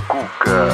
Cuca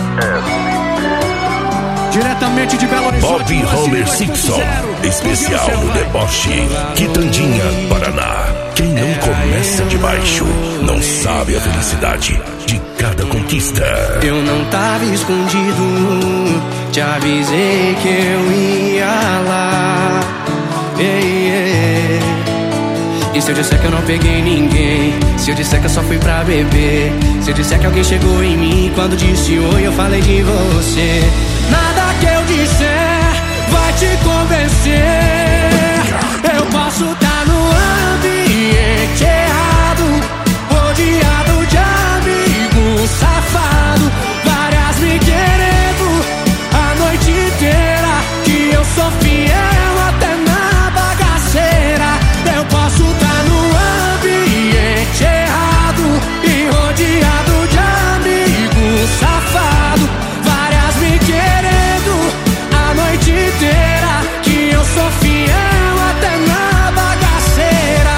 SP. Diretamente de Belo Horizonte, Bob Homer Simpson, especial no deboche, Quitandinha, Paraná. Quem não começa de baixo não sabe a felicidade de cada conquista. Eu não tava escondido, te avisei que eu ia lá. Ei, ei. E se eu disser que eu não peguei ninguém? Se eu disser que eu só fui pra beber? Se eu disser que alguém chegou em mim quando disse oi, eu falei de você? Nada que eu disser vai te convencer. Eu posso estar no ambiente errado, rodeado de amigo safado, várias me querendo a noite inteira, que eu sou fiel até na bagaceira. Eu posso estar no ambiente errado e rodeado de amigo safado, várias me querendo a noite inteira, que eu sou fiel até na bagaceira.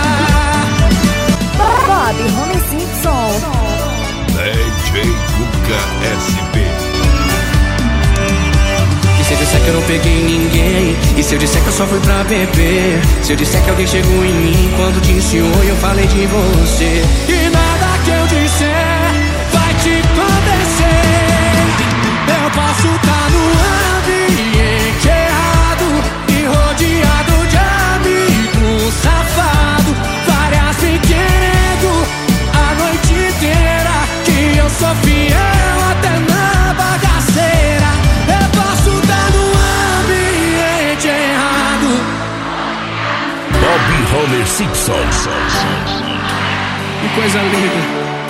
Bob Homer Simpson, DJ Cuca SP. E se eu disser que eu não peguei ninguém? E se eu disser que eu só fui pra beber? Se eu disser que alguém chegou em mim quando disse oi, eu falei de você? E nada que eu disser vai te convencer. Eu posso estar no ambiente errado e rodeado de amigo safado, várias me querendo a noite inteira, que eu sou fiel até na bagaceira. Eu posso estar no ambiente errado. Bob Homer Simpson. Que coisa linda.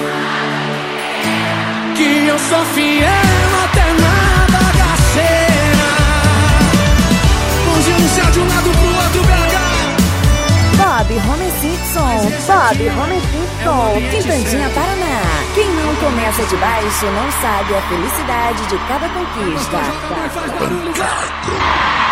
Que eu sou fiel até na bagaceira. Mãozinha no céu de um lado pro outro, BH. Bob Homer Simpson, Bob Homer Simpson, Quitandinha, Paraná. Quem não começa de baixo não sabe a felicidade de cada conquista. Vai,